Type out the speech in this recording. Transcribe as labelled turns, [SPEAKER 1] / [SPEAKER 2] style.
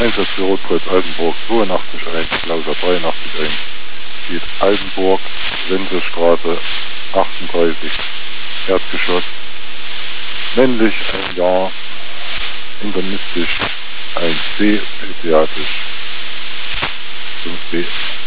[SPEAKER 1] Einsatz für Rotkreuz Altenburg 82-1, Lauser 83-1. Geht Altenburg, Wenzelstraße 38, Erdgeschoss. Männlich, 1 Jahr, internistisch, 1B, pädiatrisch, 5B.